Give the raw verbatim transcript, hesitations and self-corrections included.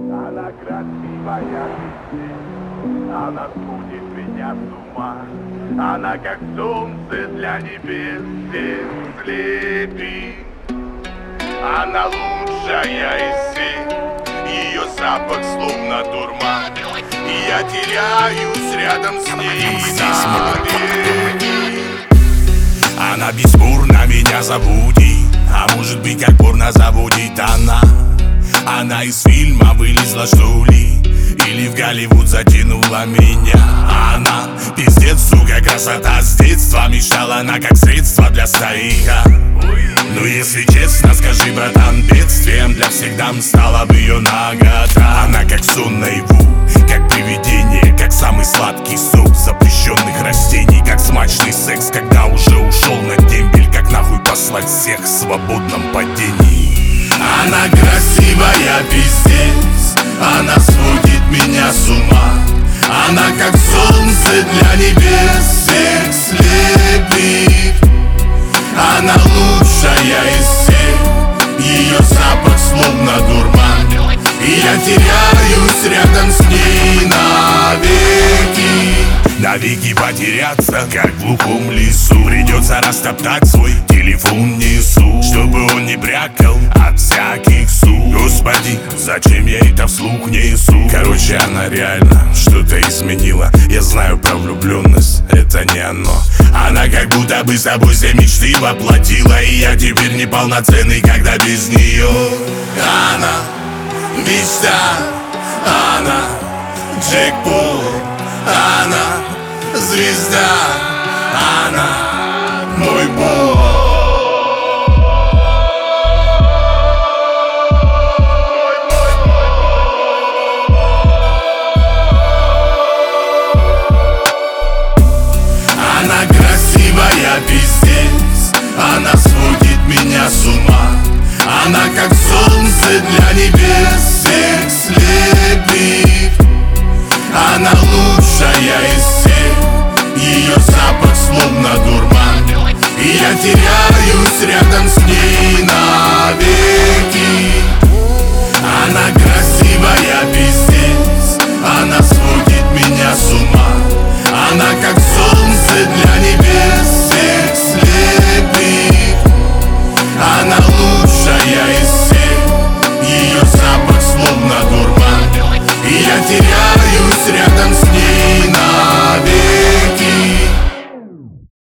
Она красивая, она сводит меня с ума. Она как солнце для небес всех слепит. Она лучшая из всех, ее запах словно дурман. И я теряюсь рядом с ней навеки. Она бесспорно меня забудет, а может быть как порно забудет она. Она из фильма вылезла что ли, или в Голливуд затянула меня. Она пиздец, сука, красота с детства. Мечтала она как средство для стоика. Ну если честно, скажи, братан, бедствием для всех дам стала бы ее нагота. Она как сон наяву, как привидение, как самый сладкий сок запрещенных растений, как смачный секс, когда уже ушел на дембель. Как нахуй послать всех в свободном падении. Она красивая, пиздец, она сводит меня с ума. Она как солнце для небес всех слепит. Она лучшая из всех, ее запах словно дурман. И я теряюсь рядом с ней навеки. Навеки потеряться, как в глухом лесу. Придется растоптать свой телефон несу, чтобы он не брякал от всяких суд. Господи, зачем я это вслух несу? Короче, она реально что-то изменила. Я знаю про влюбленность, это не оно. Она как будто бы собой все мечты воплотила. И я теперь неполноценный, когда без нее. Она мечта, она джекпот, она звезда, она мой бог. Она красивая, пиздец, она сводит меня с ума. Она как солнце для небес всех слепит. Она лучшая из всех, ее запах словно дурман. И я теряюсь рядом